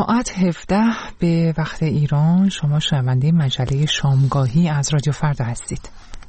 ساعت 17 به وقت ایران. شما شنونده مجله شامگاهی از رادیو فردا هستید.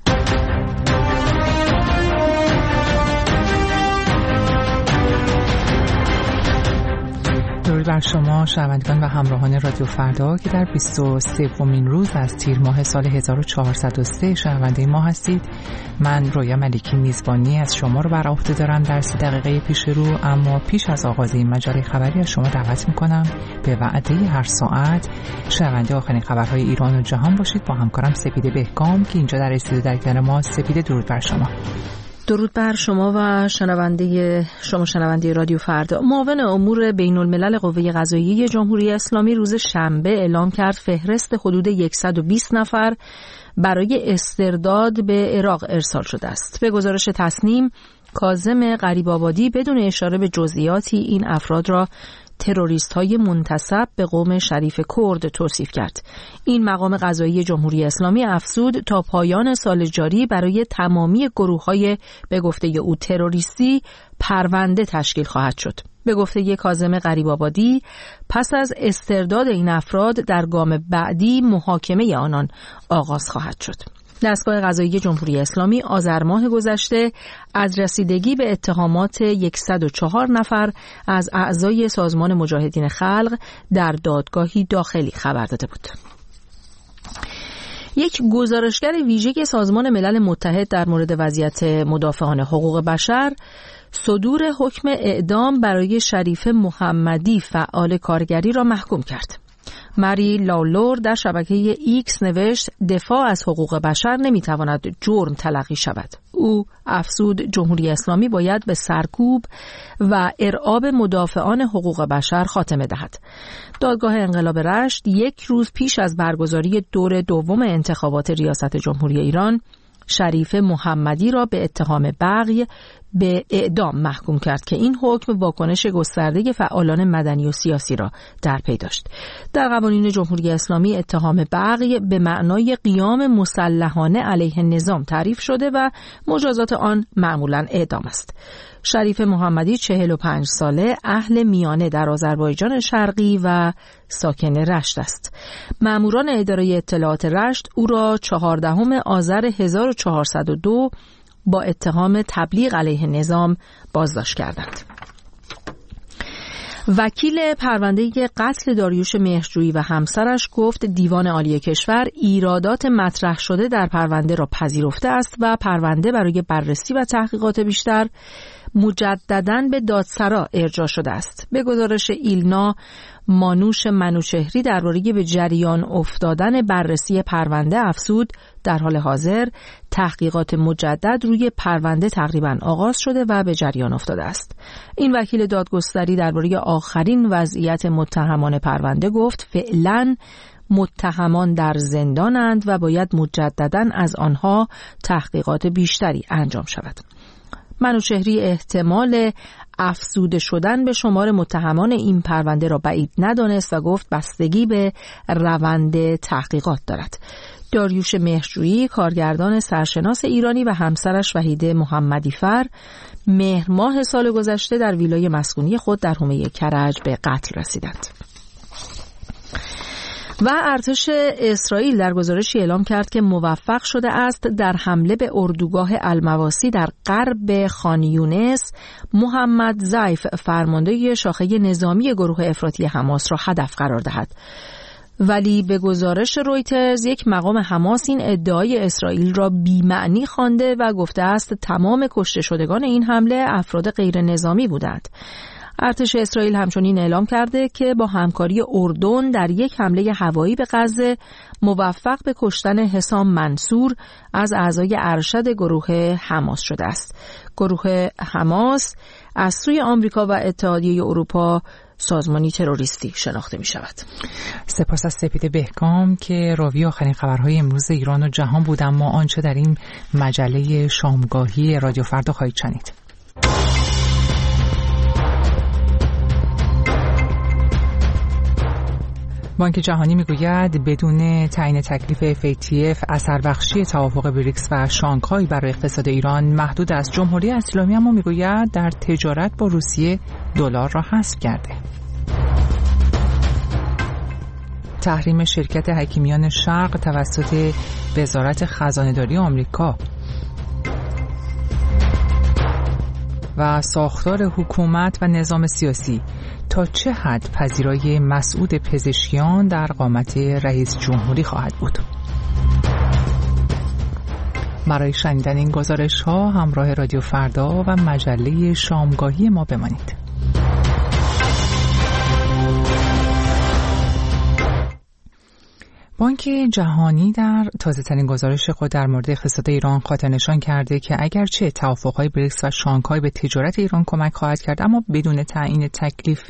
درود بر شما شنوندگان و همراهان رادیو فردا که در 23مین روز از تیر ماه سال 1403 شنونده ما هستید. من رویا ملیکی میزبانی از شما رو بر عهده دارم در 30 دقیقه پیش رو، اما پیش از آغاز این مجله خبری از شما دعوت میکنم به وعده هر ساعت شنونده آخرین خبرهای ایران و جهان باشید با همکارم سپیده بهکام که اینجا در استودیو در کنار ما. سپیده، درود بر شما. درود بر شما و شنونده رادیو فردا. معاون امور بین الملل قوه قضاییه جمهوری اسلامی روز شنبه اعلام کرد فهرست حدود 120 نفر برای استرداد به عراق ارسال شده است. به گزارش تصنیم، کاظم غریب‌آبادی بدون اشاره به جزئیاتی این افراد را تروریست‌های منتسب به قوم شریف کرد توصیف کرد. این مقام قضایی جمهوری اسلامی افزود تا پایان سال جاری برای تمامی گروه‌های به گفته او تروریستی پرونده تشکیل خواهد شد. به گفته کاظم غریب‌آبادی، پس از استرداد این افراد در گام بعدی محاکمه آنان آغاز خواهد شد. دستگاه قضایی جمهوری اسلامی آذر ماه گذشته از رسیدگی به اتهامات 104 نفر از اعضای سازمان مجاهدین خلق در دادگاهی داخلی خبر داده بود. یک گزارشگر ویژه سازمان ملل متحد در مورد وضعیت مدافعان حقوق بشر صدور حکم اعدام برای شریف محمدی فعال کارگری را محکوم کرد. مری لاولور در شبکه ایکس نوشت دفاع از حقوق بشر نمیتواند جرم تلقی شود. او افزود جمهوری اسلامی باید به سرکوب و ارعاب مدافعان حقوق بشر خاتمه دهد. دادگاه انقلاب رشت یک روز پیش از برگزاری دور دوم انتخابات ریاست جمهوری ایران شریف محمدی را به اتهام بغی به اعدام محکوم کرد که این حکم واکنش گسترده فعالان مدنی و سیاسی را در پی داشت. در قوانین جمهوری اسلامی اتهام بغی به معنای قیام مسلحانه علیه نظام تعریف شده و مجازات آن معمولاً اعدام است. شریف محمدی 45 ساله، اهل میانه در آذربایجان شرقی و ساکن رشت است. ماموران اداره اطلاعات رشت او را 14 آذر 1402 با اتهام تبلیغ علیه نظام بازداشت کردند. وکیل پرونده قتل داریوش مهرجویی و همسرش گفت دیوان عالی کشور ایرادات مطرح شده در پرونده را پذیرفته است و پرونده برای بررسی و تحقیقات بیشتر مجدداً به دادسرا ارجاع شده است. به گزارش ایلنا مانوش منوچهری درباره به جریان افتادن بررسی پرونده افزود در حال حاضر تحقیقات مجدد روی پرونده تقریباً آغاز شده و به جریان افتاده است. این وکیل دادگستری درباره آخرین وضعیت متهمان پرونده گفت فعلاً متهمان در زندانند و باید مجدداً از آنها تحقیقات بیشتری انجام شود. منوچهری احتمال افزوده شدن به شمار متهمان این پرونده را بعید ندانست و گفت بستگی به روند تحقیقات دارد. داریوش مهرجویی کارگردان سرشناس ایرانی و همسرش وحیده محمدیفر مهر ماه سال گذشته در ویلای مسکونی خود در حومه کرج به قتل رسیدند. و ارتش اسرائیل در گزارشی اعلام کرد که موفق شده است در حمله به اردوگاه المواسی در غرب خان یونس محمد ضیف فرمانده شاخه نظامی گروه افراطی حماس را هدف قرار دهد. ولی به گزارش رویترز یک مقام حماس این ادعای اسرائیل را بی‌معنی خوانده و گفته است تمام کشته شدگان این حمله افراد غیر نظامی بودند. ارتش اسرائیل همچنین اعلام کرده که با همکاری اردن در یک حمله هوایی به غزه موفق به کشتن حسام منصور از اعضای ارشد گروه حماس شده است. گروه حماس از سوی آمریکا و اتحادیه اروپا سازمانی تروریستی شناخته می شود. سپاس از سپیده بهکام که راوی آخرین خبرهای امروز ایران و جهان بود. اما آنچه در این مجله شامگاهی رادیو فردا خواهید شنید. بانک جهانی میگوید بدون تعیین تکلیف FATF اثر بخشی توافق بریکس و شانگهای برای اقتصاد ایران محدود است. جمهوری اسلامی اما میگوید در تجارت با روسیه دلار را حذف کرده. تحریم شرکت حکیمیان شرق توسط وزارت خزانه‌داری آمریکا و ساختار حکومت و نظام سیاسی تا چه حد پذیرای مسعود پزشکیان در قامت رئیس جمهوری خواهد بود. برای شنیدن این گزارش ها همراه رادیو فردا و مجله شامگاهی ما بمانید. بانک جهانی در تازه‌ترین گزارش خود در مورد اقتصاد ایران خاطرنشان کرده که اگرچه توافق‌های بریکس و شانگهای به تجارت ایران کمک خواهد کرد، اما بدون تعیین تکلیف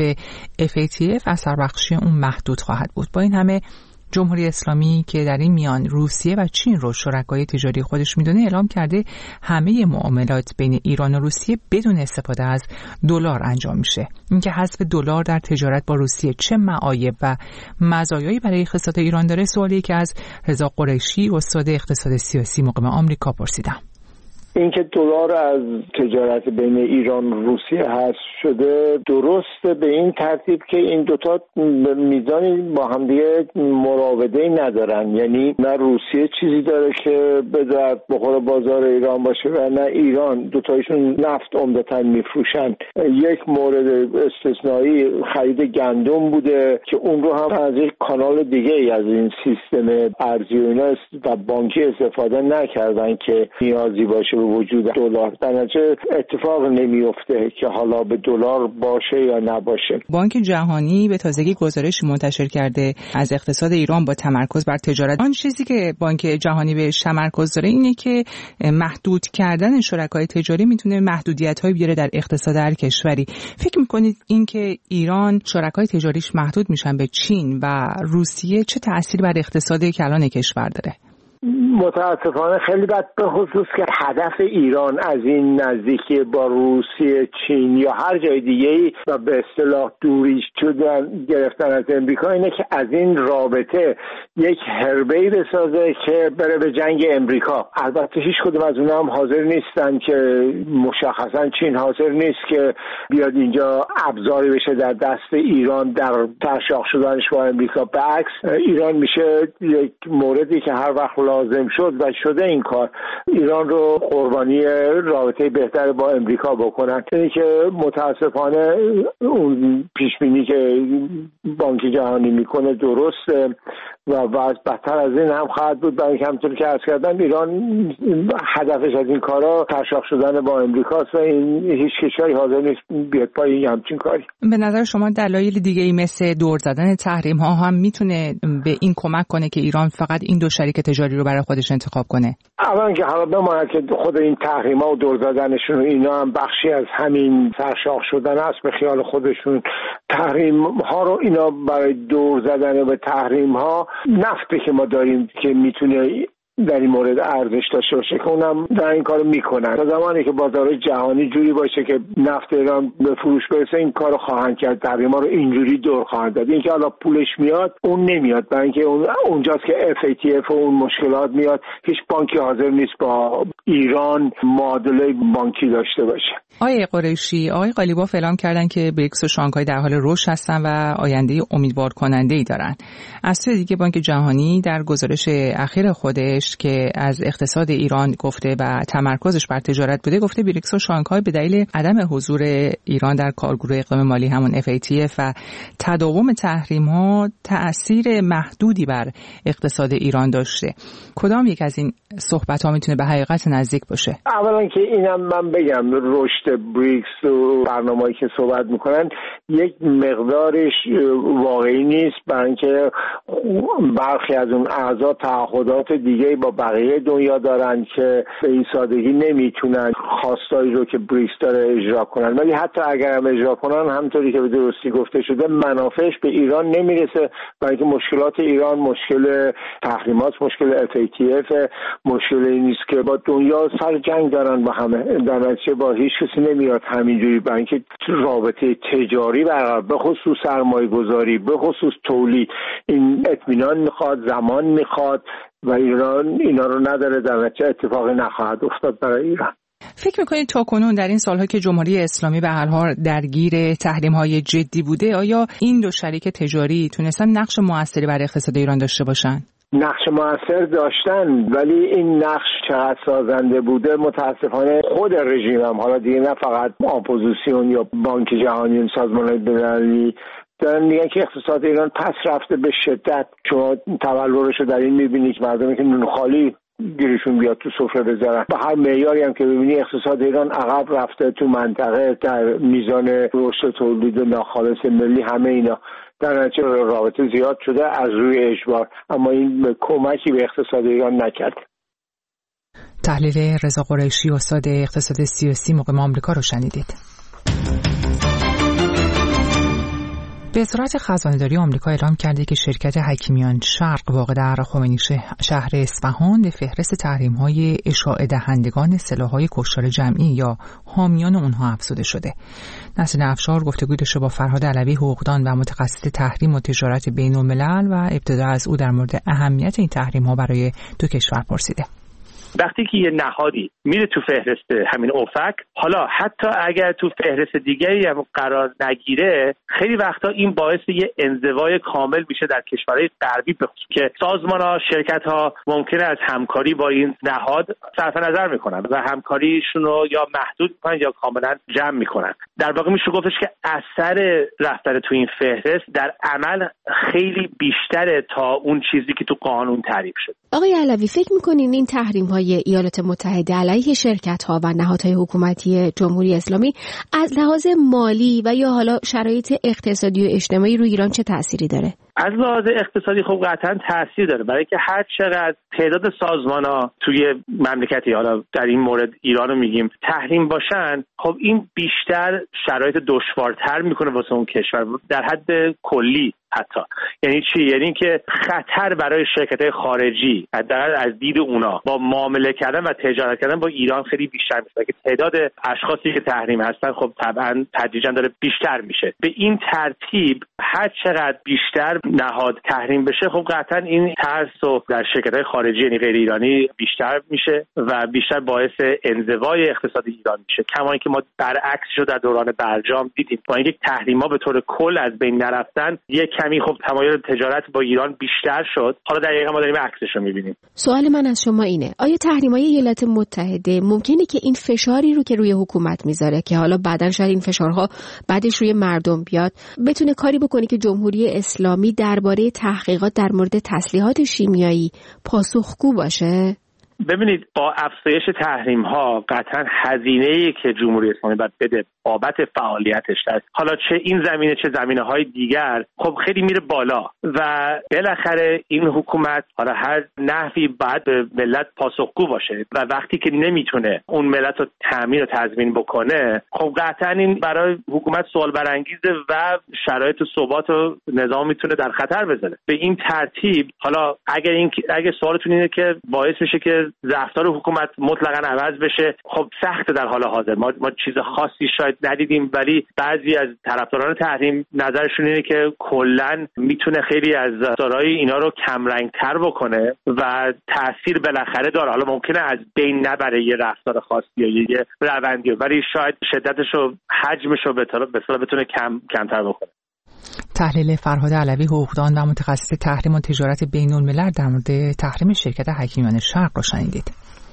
FATF اثر بخشی اون محدود خواهد بود. با این همه جمهوری اسلامی که در این میان روسیه و چین رو شرکای تجاری خودش میدونه اعلام کرده همه معاملات بین ایران و روسیه بدون استفاده از دلار انجام میشه. اینکه حذف دلار در تجارت با روسیه چه معایب و مزایایی برای اقتصاد ایران داره سوالی که از رضا قریشی استاد اقتصاد سیاسی مقیم آمریکا پرسیدم. اینکه دلار از تجارت بین ایران و روسیه حذف شده درسته به این ترتیب که این دوتا میزانی با همدیگه مراوده ندارن، یعنی نه روسیه چیزی داره که به درد بخوره بازار ایران باشه و نه ایران. دوتایشون نفت عمدتاً میفروشن. یک مورد استثنایی خرید گندم بوده که اون رو هم از یک کانال دیگه ای از این سیستم ارزی و بانکی استفاده نکردن که نیازی باشه وجود دلار. در نتیجه اتفاق نمیفته که حالا به دلار باشه یا نباشه. بانک جهانی به تازگی گزارش منتشر کرده از اقتصاد ایران با تمرکز بر تجارت. آن چیزی که بانک جهانی بهش تمرکز داره اینه که محدود کردن شرکای تجاری میتونه محدودیت‌هایی بیاره در اقتصاد هر کشوری. فکر می‌کنید اینکه ایران شرکای تجاریش محدود میشن به چین و روسیه چه تأثیری بر اقتصاد کلان کشور داره؟ متاسفانه خیلی بد، به خصوص که هدف ایران از این نزدیکی با روسیه، چین یا هر جای دیگه‌ای و به اصطلاح دوری گرفتن از امریکا اینه که از این رابطه یک حربه‌ای بسازه که بره به جنگ امریکا. البته هیچ کدوم از اونها هم حاضر نیستن، که مشخصا چین حاضر نیست که بیاد اینجا ابزاری بشه در دست ایران در ترشاح شدنش با امریکا. بعکس ایران میشه یک موردی که هر وقت لازم شد و شده این کار ایران رو قربانی رابطه بهتر با امریکا بکنن. اینی که متاسفانه اون پیشبینی که بانک جهانی میکنه درسته و وضع بدتر از این هم خواهد بود، برای اینکه همونطور که عرض کردم ایران هدفش از این کارا ترشاح شدن با امریکاست و این هیچ کشوری حاضر نیست بیاد پای همچین کاری. به نظر شما دلایل دیگه ای مثل دور زدن تحریم ها هم میتونه به این کمک کنه که ایران فقط این دو شریک تجاری رو برای خودش انتخاب کنه؟ اولا که حالا بماند که خود این تحریم ها و دور زدنشون و اینا هم بخشی از همین ترشاح شدن است به خیال خودشون. تحریم ها رو اینا برای دور زدن به تحریم ها نفتی که ما داریم که میتونه در این مورد ارزش داشته باشه که اونم در این کارو میکنن. تا زمانی که بازار جهانی جوری باشه که نفت ایران به فروش برسه این کارو خواهند کرد، تحریما رو اینجوری دور خواهند داد. اینکه حالا پولش میاد اون نمیاد، برای اینکه اونجاست که FATF و اون مشکلات میاد. هیچ بانکی حاضر نیست با ایران معادله بانکی داشته باشه. آقای قریشی، آقای قالیباف اعلام کردن که بریکس و شانگهای در حال رشد هستن و آینده امیدوار کننده‌ای دارن. از سوی دیگه بانک جهانی در گزارش اخیر خودش که از اقتصاد ایران گفته و تمرکزش بر تجارت بوده، گفته بریکس و شانگهای به دلیل عدم حضور ایران در کارگروه اقلیم مالی همون FATF و تداوم تحریم‌ها تأثیر محدودی بر اقتصاد ایران داشته. کدام یک از این صحبت‌ها میتونه به حقیقت نزدیک باشه؟ اولا که اینم من بگم رشد بریکس و برنامه‌ای که صحبت میکنن یک مقدارش واقعی نیست، برای اینکه برخی از اون اعضا تعهدات دیگه با بقیه دنیا دارن که به این سادگی نمیتونن خواستایی رو که بریکس داره اجرا کنن. ولی حتی اگر هم اجرا کنن همونطوری که به درستی گفته شده منافعش به ایران نمیرسه، برای اینکه مشکلات ایران مشکل تحریمات، مشکل FATF، مشکلی نیست که با دنیا سر جنگ دارن با همه. در نتیجه با هیچ کسی نمیاد همینجوری، برای اینکه رابطه تجاری برقرار، به خصوص سرمایه گذاری، به خصوص تولید، این اطمینان میخواد، زمان میخواد و ایران اینا رو نداره. در نتیجه اتفاقی نخواهد افتاد برای ایران. فکر میکنید تاکنون در این سالها که جمهوری اسلامی به هر حال درگیر تحریم‌های جدی بوده، آیا این دو شریک تجاری تونستن نقش موثری برای اقتصاد ایران داشته باشن؟ نقش موثر داشتن، ولی این نقش چقدر سازنده بوده متاسفانه خود رژیم هم، حالا دیگه نه فقط اپوزیسیون یا بانک جهانی، سازمان‌های بین‌المللی، دارن میگن که اقتصاد ایران پس رفته به شدت. شما تبلورش رو در این میبینی که مردمی که نون خالی گیرشون بیاد تو سفره بذارن. به هر معیاری هم که ببینی اقتصاد ایران عقب رفته تو منطقه، در میزان رشد تولید ناخالص ملی، همه اینا در نتیجه رابطه زیاد شده از روی اجبار، اما این کمکی به اقتصاد ایران نکرد. تحلیل رضا قریشی، استاد اقتصاد سیاسی مقیم آمریکا رو شنیدید. وزارت خزانه‌داری آمریکا اعلام کرده که شرکت حکیمیان شرق واقع در خمینی شهر اصفهان به فهرست تحریم‌های اشاعه دهندگان سلاح‌های کشتار جمعی یا حامیان اونها افزوده شده. نسرین افشار گفتگوی داشته با فرهاد علوی، حقوقدان و متخصص تحریم و تجارت بین‌الملل و ابتدا از او در مورد اهمیت این تحریم‌ها برای دو کشور پرسیده. وقتی که یه نهادی میره تو فهرست همین اوفک، حالا حتی اگر تو فهرست دیگری هم قرار نگیره، خیلی وقتا این باعث یه انزوای کامل میشه در کشورهای غربی، که سازمان‌ها، شرکت‌ها ممکنه از همکاری با این نهاد صرف نظر میکنن و همکاریشون رو یا محدود میکنن یا کاملا جمع میکنن. در واقع میشه گفتش که اثر رفتن تو این فهرست در عمل خیلی بیشتره تا اون چیزی که تو قانون تعریف شد. آقای علوی، فکر میکنین این تحریم‌های ایالات متحده علیه شرکت‌ها و نهادهای حکومتی جمهوری اسلامی از لحاظ مالی و یا حالا شرایط اقتصادی و اجتماعی روی ایران چه تأثیری داره؟ از لحاظ اقتصادی خب قطعا تاثیر داره، برای که هر چقدر تعداد سازمان‌ها توی مملکتی، حالا در این مورد ایران رو میگیم، تحریم باشن، خب این بیشتر شرایط دشوارتر میکنه واسه اون کشور در حد کلی. حتی یعنی چی؟ یعنی که خطر برای شرکت‌های خارجی حداقل از دید اونا با معامله کردن و تجارت کردن با ایران خیلی بیشتر میشه، که تعداد اشخاصی که تحریم هستن خب طبعا تدریجا داره بیشتر میشه. به این ترتیب هر چقدر بیشتر نهاد تحریم بشه، خب قطعا این ترس و در شرکت‌های خارجی یعنی غیر ایرانی بیشتر میشه و بیشتر باعث انزوای اقتصاد ایران میشه. کما اینکه ما برعکسش رو در دوران برجام دیدیم، با اینکه تحریم‌ها به طور کل از بین نرفتن، یک کمی خب تمایل تجارت با ایران بیشتر شد. حالا دقیقاً ما داریم عکسش رو می‌بینیم. سوال من از شما اینه، آیا تحریم‌های ایالات متحده ممکنه که این فشاری رو که روی حکومت میذاره، که حالا بعداً شاید این فشارها بعدش روی مردم بیاد، بتونه کاری بکنه که جمهوری اسلامی درباره تحقیقات در مورد تسلیحات شیمیایی پاسخگو باشه؟ ببینید، با افزایش تحریم ها قطعا هزینه‌ای که جمهوری اسلامی باید بده بابت فعالیتش، حالا چه این زمینه چه زمینه‌های دیگر، خب خیلی میره بالا و بالاخره این حکومت حالا هر نحوی باید به ملت پاسخگو باشه و وقتی که نمیتونه اون ملت رو تامین و تضمین بکنه، خب قطعا این برای حکومت سوال برانگیزه و شرایط ثبات و نظام میتونه در خطر بذاره. به این ترتیب حالا اگه سوالتون اینه که باعث میشه که رفتار حکومت مطلقاً عوض بشه، خب سخت در حال حاضر ما چیز خاصی شاید ندیدیم، ولی بعضی از طرفداران تحریم نظرشون اینه که کلاً میتونه خیلی از رفتارهای اینا رو کم رنگ‌تر بکنه و تأثیر بالاخره داره. حالا ممکنه از بین نبره یه رفتار خاصی یا یه روندی، ولی شاید شدتش و حجمش رو به اصطلاح بتونه کمتر بکنه. تحلیل فرهاد علوی، حقوقدان و متخصص تحریم و تجارت بین‌الملل در مورد تحریم شرکت حکیمیان شرق را شنیدید.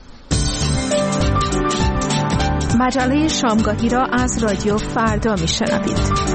مجله شامگاهی را از رادیو فردا میشنوید.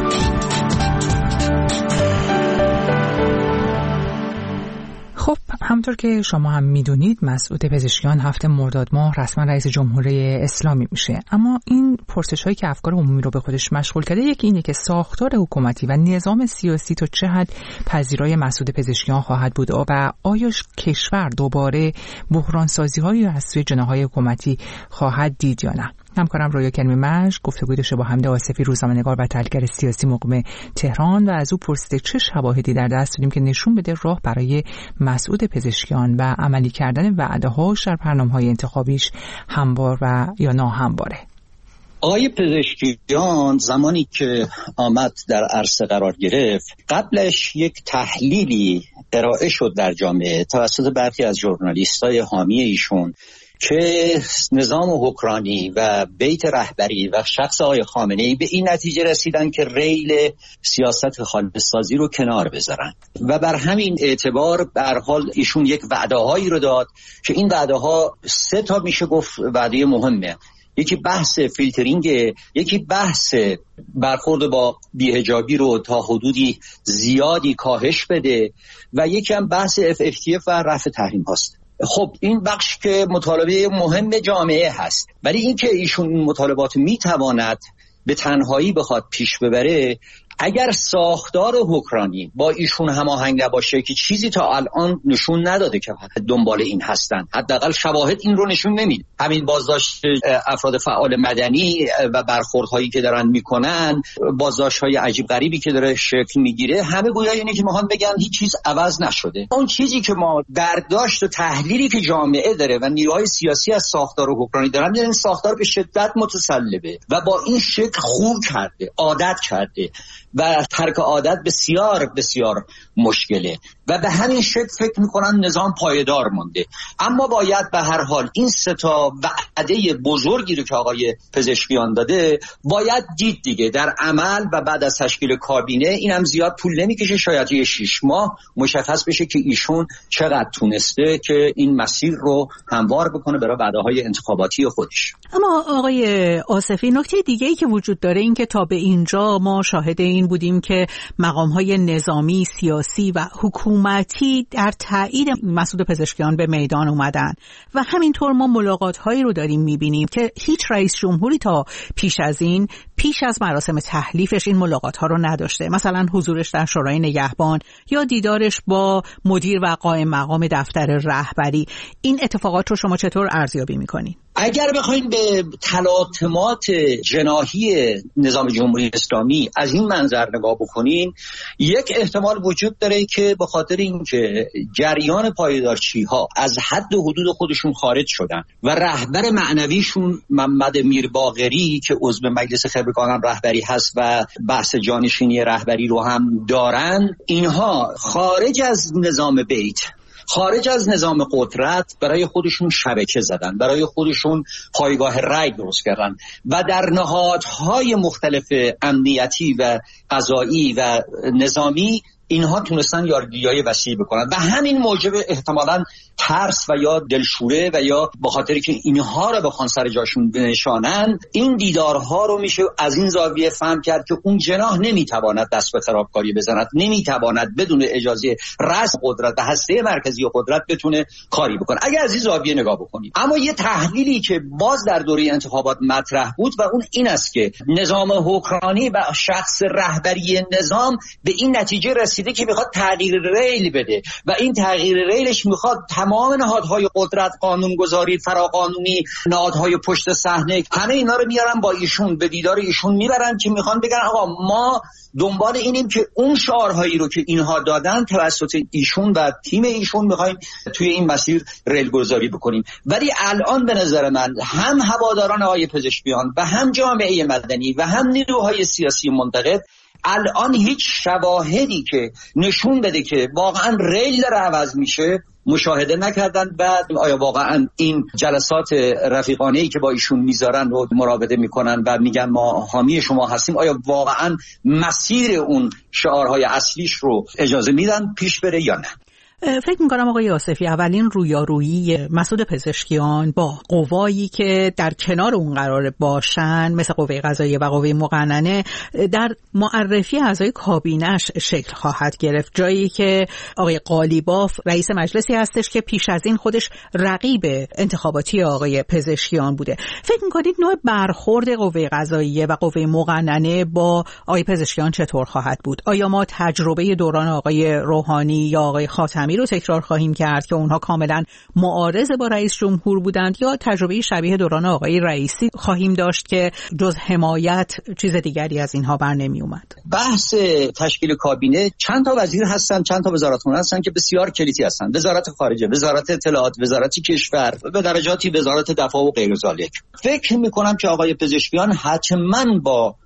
خب همونطور که شما هم میدونید، مسعود پزشکیان هفته مرداد ماه رسما رئیس جمهوری اسلامی میشه. اما این پرسش‌هایی که افکار عمومی رو به خودش مشغول کرده، یکی اینه که ساختار حکومتی و نظام سیاسی تا چه حد پذیرای مسعود پزشکیان خواهد بود و آیا کشور دوباره بحران‌سازی‌هایی از سوی جناح‌های حکومتی خواهد دید یا نه. همکارم رویا کریمی مژ گفتگوی داشته با حمید آصفی، روزنامه‌نگار و تحلیلگر سیاسی مقیم تهران، و از او پرسیده چه شواهدی در دست داریم که نشون بده راه برای مسعود پزشکیان و عملی کردن وعده‌هاش در برنامه‌های انتخابیش هموار و یا ناهمواره. آقای پزشکیان زمانی که آمد در عرصه قرار گرفت، قبلش یک تحلیلی ارائه شد در جامعه توسط برخی از ژورنالیست‌های حامی ایشون که نظام حکمرانی و بیت رهبری و شخص آقای خامنه‌ای به این نتیجه رسیدن که ریل سیاست خالص‌سازی رو کنار بذارن و بر همین اعتبار به هر حال ایشون یک وعده‌هایی رو داد که این وعده‌ها 3 تا میشه گفت وعده مهمه. یکی بحث فیلترینگ، یکی بحث برخورد با بی‌حجابی رو تا حدودی زیادی کاهش بده و یکی هم بحث FATF و رفع تحریم هاست. خب این بخش که مطالبه مهم جامعه هست، ولی این که ایشون این مطالبات میتواند به تنهایی بخواد پیش ببره اگر ساختار حکمرانی با ایشون هماهنگ نباشه که چیزی تا الان نشون نداده که دنبال این هستن، حداقل شواهد این رو نشون نمیده. همین بازداشت افراد فعال مدنی و برخوردهایی که دارن میکنن، بازداشت‌های عجیب غریبی که داره شکل میگیره، همه گویا اینه که میخوان بگن هیچ چیز عوض نشده. اون چیزی که ما برداشت و تحلیلی که جامعه داره و نیروهای سیاسی از ساختار حکمرانی دارن، این ساختار به شدت متسلبه و با این شکل خوب کرده، عادت کرده و ترک عادت بسیار بسیار مشکله و به همین شکل فکر میکنن نظام پایدار مونده. اما باید به هر حال این 3 تا وعده بزرگی رو که آقای پزشکیان داده باید دید دیگه در عمل و بعد از تشکیل کابینه. اینم زیاد طول نمیکشه، شاید یه 6 ماه مشخص بشه که ایشون چقدر تونسته که این مسیر رو هموار بکنه برای وعده‌های انتخاباتی خودش. اما آقای آصفی، نکته دیگه‌ای که وجود داره این که تا به اینجا ما شاهد این بودیم که مقام‌های نظامی، سیاسی و حکومتی در تایید مسعود پزشکیان به میدان اومدن و همینطور ما ملاقات‌هایی رو داریم می‌بینیم که هیچ رئیس جمهوری تا پیش از مراسم تحلیفش این ملاقات‌ها رو نداشته. مثلا حضورش در شورای نگهبان یا دیدارش با مدیر و قائم مقام دفتر رهبری. این اتفاقات رو شما چطور ارزیابی می‌کنید؟ اگر بخوایم به تلاطمات جناحی نظام جمهوری اسلامی از این منظر نگاه بکنین، یک احتمال وجود داره که به خاطر اینکه جریان پایدارچی‌ها از حد و حدود خودشون خارج شدن و رهبر معنویشون محمد میرباقری که عضو مجلس خبرگان رهبری هست و بحث جانشینی رهبری رو هم دارن، اینها خارج از نظام بیت، خارج از نظام قدرت برای خودشون شبکه زدن، برای خودشون پایگاه رای درست کردن و در نهادهای مختلف امنیتی و قضایی و نظامی اینها تونستن یارگیری وسیع بکنن و همین موجب احتمالاً ترس و یا دلشوره و یا به خاطری که اینها رو بخوان سر جاشون بنشانن، این دیدارها رو میشه از این زاویه فهم کرد که اون جناح نمیتواند دست به خرابکاری بزند، نمیتواند بدون اجازه رسم قدرت و هسته مرکزی قدرت بتونه کاری بکنه. اگر از این زاویه نگاه بکنیم، اما یه تحلیلی که باز در دوره انتخابات مطرح بود و اون این است که نظام حکمرانی و شخص رهبری نظام به این نتیجه رسیده که میخواد تغییر ریل بده و این تغییر ریلش میخواد تمام نهادهای قدرت، قانونگذاری، فراقانونی، نهادهای پشت صحنه، همه اینا رو میارن با ایشون به دیدار ایشون میبرن که میخوان بگن آقا ما دنبال اینیم که اون شعارهایی رو که اینها دادن توسط ایشون و تیم ایشون میخوایم توی این مسیر ریل گذاری بکنیم. ولی الان به نظر من هم هواداران آقای پزشکیان و هم جامعه مدنی و هم نیروهای سیاسی منتقد الان هیچ شواهدی که نشون بده که واقعا ریل داره عوض میشه مشاهده نکردن. بعد آیا واقعا این جلسات رفیقانه‌ای که با ایشون میذارن رو مراوده میکنن و میگن ما حامی شما هستیم، آیا واقعا مسیر اون شعارهای اصلیش رو اجازه میدن پیش بره یا نه؟ فکر میکنم آقای آصفی اولین رویارویی مسعود پزشکیان با قوایی که در کنار اون قرار باشن مثل قوه قضاییه و قوه مقننه در معرفی اعضای کابینه‌اش شکل خواهد گرفت، جایی که آقای قالیباف رئیس مجلسی هستش که پیش از این خودش رقیب انتخاباتی آقای پزشکیان بوده. فکر میکنید نوع برخورد قوه قضاییه و قوه مقننه با آقای پزشکیان چطور خواهد بود؟ آیا ما تجربه دوران آقای روحانی یا آقای خاتمی رو تکرار خواهیم کرد که اونها کاملا معارض با رئیس جمهور بودند، یا تجربه شبیه دوران آقای رئیسی خواهیم داشت که جز حمایت چیز دیگری از اینها بر نمی اومد؟ بحث تشکیل کابینه چند تا وزیر هستن، چند تا وزارتخونه هستن که بسیار کلیدی هستن: وزارت خارجه، وزارت اطلاعات، وزارت کشور، به درجاتی وزارت دفاع و غیر ذالک. فکر می‌کنم که آقای پزشکیان حتما با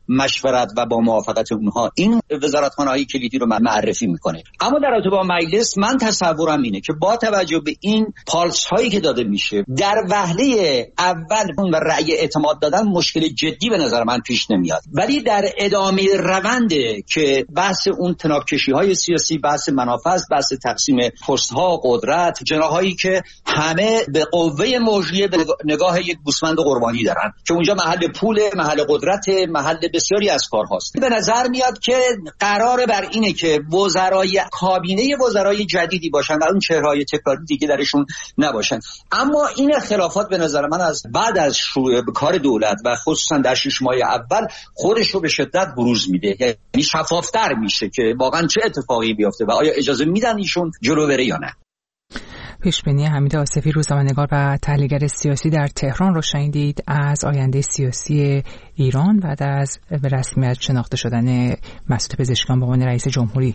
مشورت و با موافقت اونها این وزارتخانه‌های کلیدی رو معرفی میکنه. اما در رابطه با مجلس من تصورم اینه که با توجه به این پالس هایی که داده میشه در وهله اول و رأی اعتماد دادن مشکل جدی به نظر من پیش نمیاد، ولی در ادامه رونده که بحث اون تنابکشی های سیاسی، بحث منافع، بحث تقسیم پست ها، قدرت، جناحایی که همه به قوه مجریه به نگاه یک گوسفند قربانی دارن که اونجا محل پول، محل قدرت، محل بسیاری از کارهاست. به نظر میاد که قراره بر اینه که وزرای کابینه وزرای جدیدی باشن و اون چهره‌های تکراری دیگه درشون نباشن. اما این اختلافات به نظر من از بعد از شروع کار دولت و خصوصا در 6 ماه اول خودش رو به شدت بروز میده، یعنی شفافتر میشه که واقعا چه اتفاقی بیفته و آیا اجازه میدن ایشون جلو بره یا نه. پیشبینی حمید آصفی، روزنامه‌نگار و تحلیلگر سیاسی در تهران رو شنیدید از آینده سیاسی ایران بعد از به رسمیت شناخته شدن مسعود پزشکیان به عنوان رئیس جمهوری.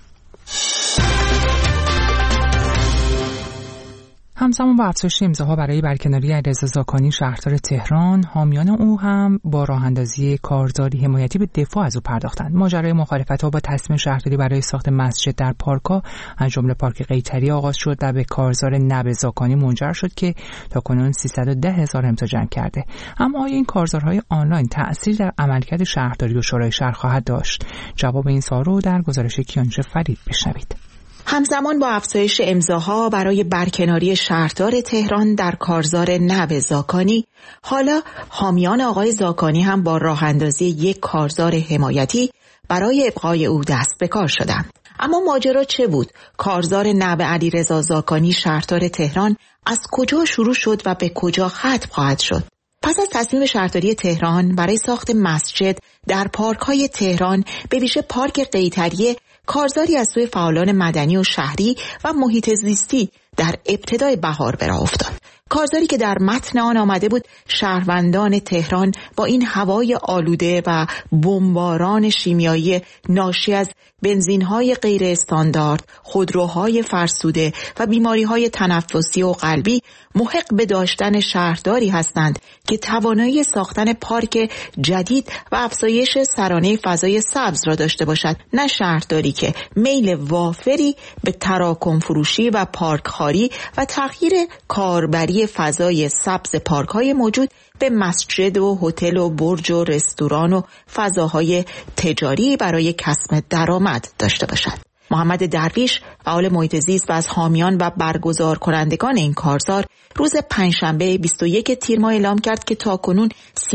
همزمان با افزایش امضاها برای برکناری علیرضا زاکانی شهردار تهران، حامیان او هم با راه اندازی کارزاری حمایتی به دفاع از او پرداختند. ماجرای مخالفت‌ها با تصمیم شهرداری برای ساخت مسجد در پارک‌ها از جمله پارک قیطری آغاز شد و به کارزار نب زاکانی منجر شد که تاکنون 310,000 امضا جمع کرده. اما آیا این کارزارهای آنلاین تأثیر در عملکرد شهرداری و شورای شهر خواهد داشت؟ جواب این سوال رو در گزارش کیانوش فرید بشنوید. همزمان با افزایش امضاها برای برکناری شهردار تهران در کارزار نب زاکانی، حالا حامیان آقای زاکانی هم با راه اندازی یک کارزار حمایتی برای ابقای او دست به کار شدند. اما ماجرا چه بود؟ کارزار نب علیرضا زاکانی شهردار تهران از کجا شروع شد و به کجا ختم خواهد شد؟ پس از تصمیم شهرداری تهران برای ساخت مسجد در پارک‌های تهران، به ویژه پارک قیطری، کارزاری از سوی فعالان مدنی و شهری و محیط زیستی در ابتدای بهار به راه افتاد. کارزاری که در متن آن آمده بود شهروندان تهران با این هوای آلوده و بمباران شیمیایی ناشی از بنزین‌های غیر استاندارد، خودروهای فرسوده و بیماری‌های تنفسی و قلبی محق به داشتن شهرداری هستند که توانایی ساختن پارک جدید و افزایش سرانه فضای سبز را داشته باشد، نه شهرداری که میل وافری به تراکم فروشی و پارکخواری و تغییر کاربری فضای سبز پارک‌های موجود به مسجد و هتل و برج و رستوران و فضاهای تجاری برای کسب درآمد داشته باشد. محمد درویش، فعال محیط زیست و از حامیان و برگزار کنندگان این کارزار، روز پنجشنبه 21 تیر ماه اعلام کرد که تاکنون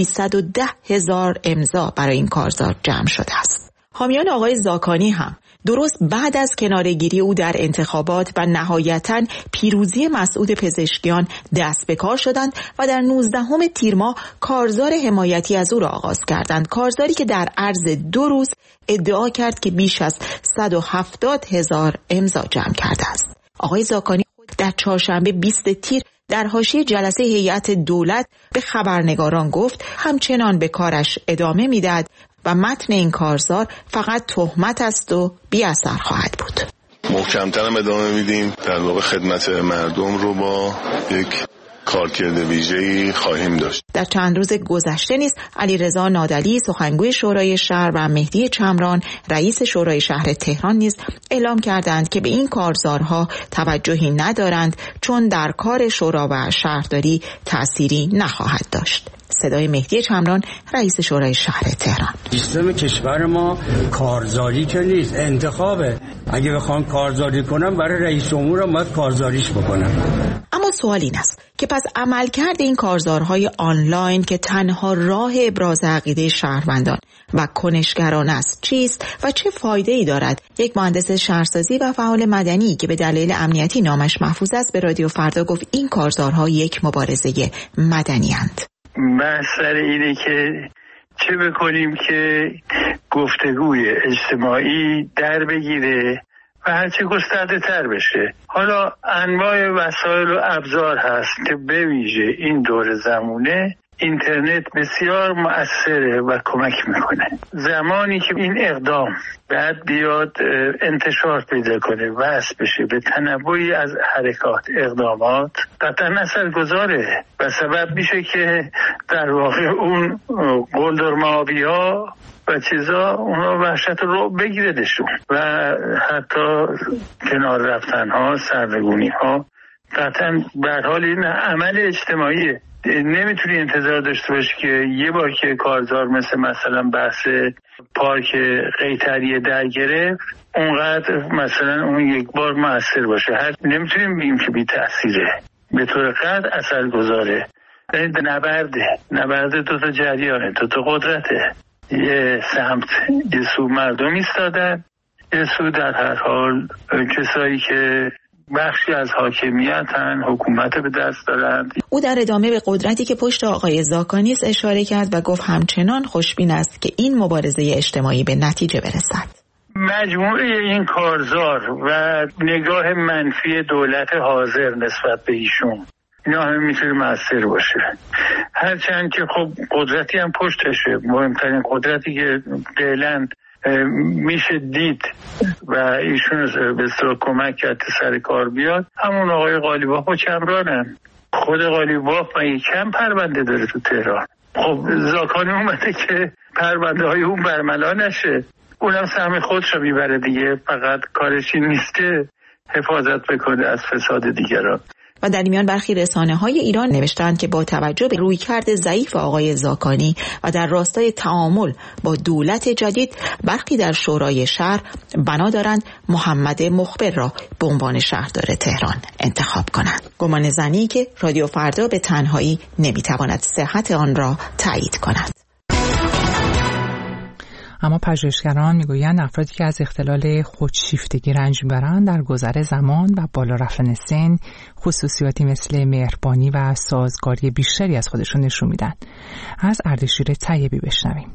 310,000 امضا برای این کارزار جمع شده است. حامیان آقای زاکانی هم درست بعد از کناره‌گیری او در انتخابات و نهایتاً پیروزی مسعود پزشکیان دست به کار شدند و در 19 تیر ماه کارزار حمایتی از او را آغاز کردند. کارزاری که در عرض 2 روز ادعا کرد که بیش از 170,000 امضا جمع کرده است. آقای زاکانی خود در چهارشنبه 20 تیر در حاشیه جلسه هیئت دولت به خبرنگاران گفت همچنان به کارش ادامه می‌دهد و متن این کارزار فقط تهمت است و بی اثر خواهد بود. محکم‌تر هم ادامه میدیم، در واقع خدمت مردم رو با یک کارکرد ویژه‌ای خواهیم داشت. در چند روز گذشته نیز علیرضا نادلی سخنگوی شورای شهر و مهدی چمران رئیس شورای شهر تهران نیز اعلام کردند که به این کارزارها توجهی ندارند چون در کار شورا و شهرداری تأثیری نخواهد داشت. صدای مهدی چمران رئیس شورای شهر تهران. سیستم کشور ما کارزاری که نیست، انتخابه. اگه بخوام کارزاری کنم برای رئیس جمهورم باید کارزاریش بکنم. اما سوال این است که پس عملکرد این کارزارهای آنلاین که تنها راه ابراز عقیده شهروندان و کنشگران است چیست و چه فایده‌ای دارد؟ یک مهندس شهرسازی و فعال مدنی که به دلیل امنیتی نامش محفوظ است به رادیو فردا گفت این کارزارها یک مبارزه مدنی اند. مسئله اینه که چه بکنیم که گفتگوی اجتماعی در بگیره و هرچه گسترده تر بشه. حالا انواع وسایل و ابزار هست که به ویژه این دور زمونه اینترنت بسیار مؤثره و کمک میکنه. زمانی که این اقدام بعد بیاد انتشار پیدا کنه، وصل بشه به تنوعی از حرکات، اقدامات، قطعا اثرگذاره و سبب میشه که در واقع اون قلدرمآبی‌ها و چیزا اونا وحشت رو بگیردشون و حتی کنار رفتن‌ها، سرنگونی‌ها. قطعا به هر حال این عمل اجتماعیه. نمیتونی انتظار داشته باشی که یه بار که کارزار مثلا بحث پارک قیطریه در گرفت اونقدر مثلا اون یک بار مؤثر باشه. نمیتونیم بگیم که بی تأثیره، به طور قطع اثرگذاره. نبرد دو تا جریانه، دو تا قدرته. یه سمت یه سو مردم ایستادن، یه سو در هر حال کسایی که بخشی از حاکمیتن، حکومت به دست دارند. او در ادامه به قدرتی که پشت آقای زاکانی است اشاره کرد و گفت همچنان خوشبین است که این مبارزه اجتماعی به نتیجه برسد. مجموعه این کارزار و نگاه منفی دولت حاضر نسبت به ایشون، اینا همه میتونه مؤثر باشه. هرچند که خب قدرتی هم پشتشه، مهمترین قدرتی که فعلا میشه دید و ایشون به اصطلاح کمک کرد سر کار بیاد، همون آقای قالیباف و چمرانن. خود قالیباف مگه کم پرونده داره تو تهران؟ خب زاکانی اومده که پرونده های اون برملا نشه، اونم سهم خودش رو میبره دیگه. فقط کارش این نیست که حفاظت بکنه از فساد دیگران. و در این میان برخی رسانه‌های ایران نوشتند که با توجه به رویکرد ضعیف آقای زاکانی و در راستای تعامل با دولت جدید، برخی در شورای شهر بنا دارند محمد مخبر را به عنوان شهردار تهران انتخاب کنند. گمان زنی که رادیو فردا به تنهایی نمیتواند صحت آن را تایید کند. اما پژوهشگران میگویند افرادی که از اختلال خودشیفتگی رنج میبرند در گذر زمان و بالا رفتن سن خصوصیاتی مثل مهربانی و سازگاری بیشتری از خودشون نشون میدن. از اردشیر طیبی بشنویم.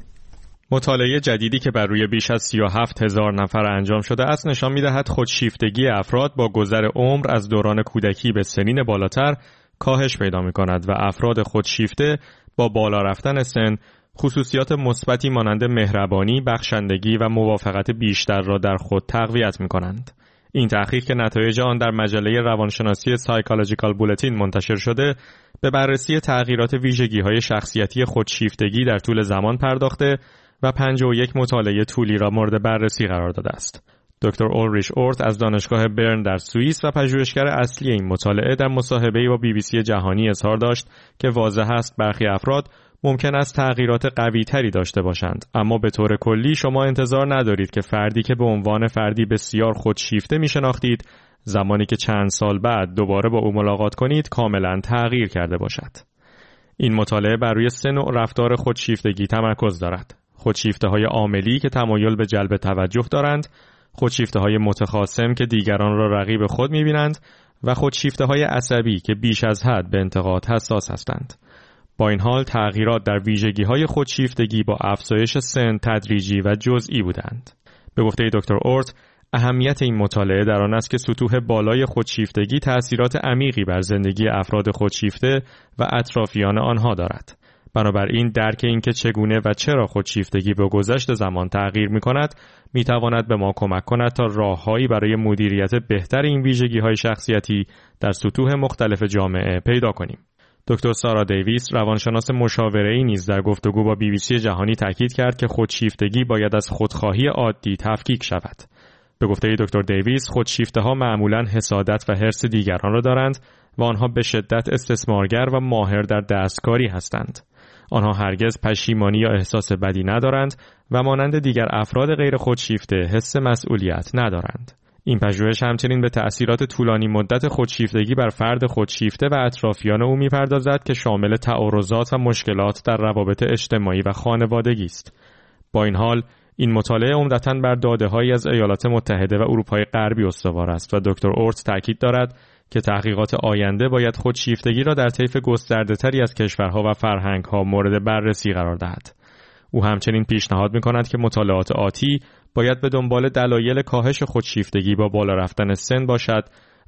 مطالعه جدیدی که بر روی بیش از 37,000 نفر انجام شده است نشان میدهد خودشیفتگی افراد با گذر عمر از دوران کودکی به سنین بالاتر کاهش پیدا میکند و افراد خودشیفته با بالا رفتن سن خصوصیات مثبتی مانند مهربانی، بخشندگی و موافقت بیشتر را در خود تقویت می‌کنند. این تحقیق که نتایج آن در مجله روانشناسی سایکولوژیکال بولتین منتشر شده، به بررسی تغییرات ویژگی‌های شخصیتی خودشیفتگی در طول زمان پرداخته و 51 مطالعه طولی را مورد بررسی قرار داده است. دکتر اولریش اورت از دانشگاه برن در سوئیس و پژوهشگر اصلی این مطالعه در مصاحبه‌ای با BBC جهانی اظهار داشت که واضح است برخی افراد ممکن است تغییرات قوی‌تری داشته باشند، اما به طور کلی شما انتظار ندارید که فردی که به عنوان فردی بسیار خودشیفته می‌شناختید، زمانی که چند سال بعد دوباره با او ملاقات کنید کاملاً تغییر کرده باشد. این مطالعه بر روی سه نوع رفتار خودشیفتگی تمرکز دارد: خودشیفته‌های عاملی که تمایل به جلب توجه دارند، خودشیفته‌های متخاصم که دیگران را رقیب خود می‌بینند و خودشیفته‌های عصبی که بیش از حد به انتقاد حساس هستند. با این حال تغییرات در ویژگی‌های خودشیفتگی با افزایش سن تدریجی و جزئی بودند. به گفته دکتر اورت، اهمیت این مطالعه در آن است که سطوح بالای خودشیفتگی تأثیرات عمیقی بر زندگی افراد خودشیفته و اطرافیان آنها دارد. بنابراین درک اینکه چگونه و چرا خودشیفتگی با گذشت زمان تغییر می‌کند، می‌تواند به ما کمک کند تا راه‌هایی برای مدیریت بهتر این ویژگی‌های شخصیتی در سطوح مختلف جامعه پیدا کنیم. دکتر سارا دیویس، روانشناس مشاوره‌ای نیز در گفتگو با BBC جهانی تاکید کرد که خودشیفتگی باید از خودخواهی عادی تفکیک شود. به گفته دکتر دیویس، خودشیفته‌ها معمولاً حسادت و حرص دیگران را دارند و آنها به شدت استثمارگر و ماهر در دستکاری هستند. آنها هرگز پشیمانی یا احساس بدی ندارند و مانند دیگر افراد غیر خودشیفته حس مسئولیت ندارند. این پژوهش همچنین به تأثیرات طولانی مدت خودشیفتگی بر فرد خودشیفته و اطرافیان او می‌پردازد که شامل تعارضات و مشکلات در روابط اجتماعی و خانوادگی است. با این حال، این مطالعه عمدتاً بر داده‌هایی از ایالات متحده و اروپای غربی استوار است و دکتر اورت تاکید دارد که تحقیقات آینده باید خودشیفتگی را در طیف گسترده‌تری از کشورها و فرهنگ‌ها مورد بررسی قرار دهد. او همچنین پیشنهاد می‌کند که مطالعات آتی باید به دنبال دلایل کاهش خودشیفتگی با بالا رفتن سن باشد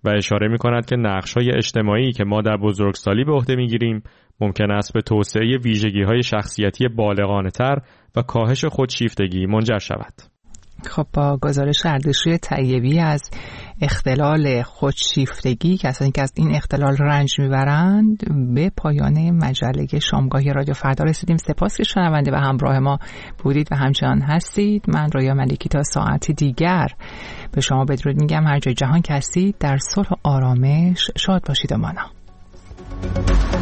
و اشاره می‌کند که نقش‌های اجتماعی که ما در بزرگسالی به عهده می‌گیریم ممکن است به توسعه ویژگی‌های شخصیتی بالغانه‌تر و کاهش خودشیفتگی منجر شود. خب با گزارش اردشیر طیبی از اختلال خودشیفتگی کسانی که از این اختلال رنج میبرند به پایان مجله شامگاه رادیو فردا رسیدیم. سپاس که شنونده و همراه ما بودید و همچنان هستید. من رویا ملکی تا ساعت دیگر به شما بدرود میگم. هر جای جهان که هستید در صلح و آرامش شاد باشید و مانا.